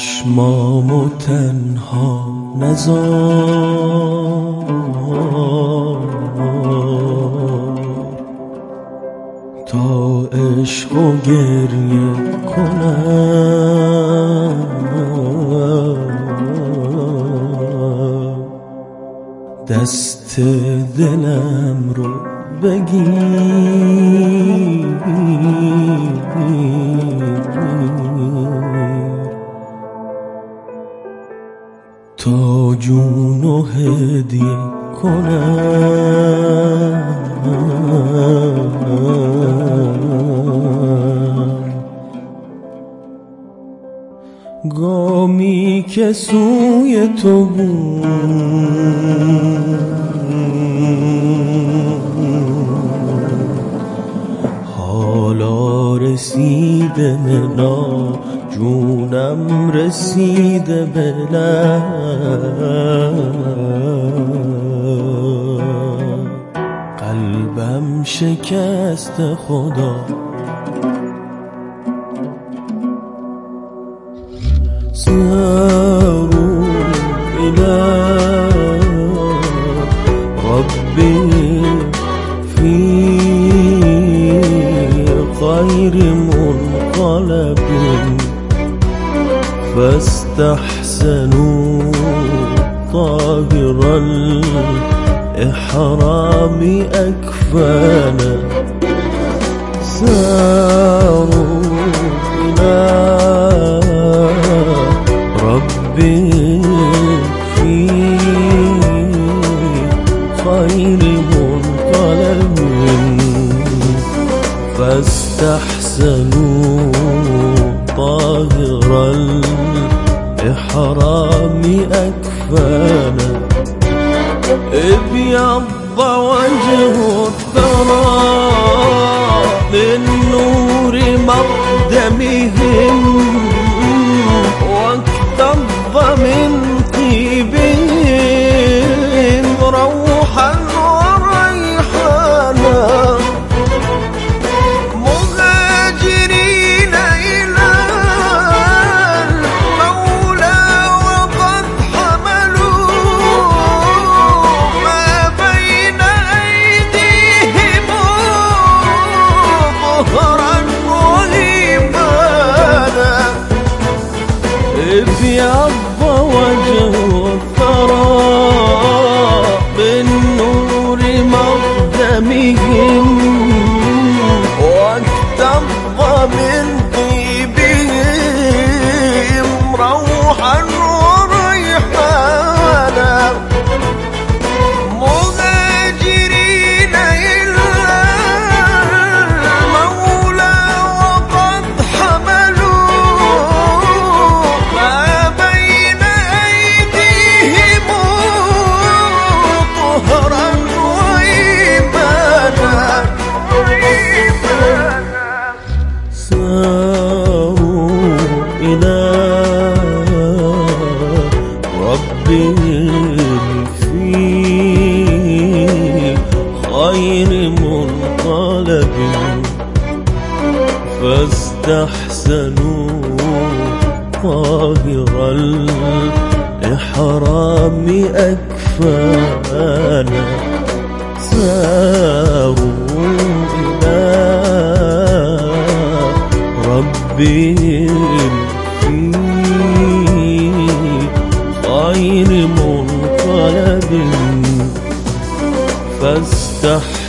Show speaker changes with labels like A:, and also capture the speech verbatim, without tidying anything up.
A: چشمامو تنها نذار تا عشق و گریه کنم، دست دلم رو بگیر تا جونو هدیه کنم. گامی که سوی تو بود حالا رسیده منا، جونم رسیده به لب، قلبم شکست خدا. ساروا إلى ربي في خير منقلب، فاستحسنوا طاهر الإحرام أكفانا. ساروا إلى ربي في خير منقلب، فاستحسنوا طاهر الإحرام أكفانا. ابيض وجه الثرى من نور مقدمهم، واكتظ من طيبهم روحا وريحانا. مهاجرين إلى المولى وقد حملوا ما بين أيديهم ظهرا وإيمانا. ابيض وجه الثرى من نور مقدمهم، واكتظ من طيبهم روحا وريحانا. مهاجرين إلى المولى وقد حملوا ما بين أيديهم طهرا وإيمانا. ساروا إلى ربهم في خير منقلب، فاستحسنوا طاهر الإحرام أكفانا. ساروا إلى ربهم في خير منقلب، فاستحسنوا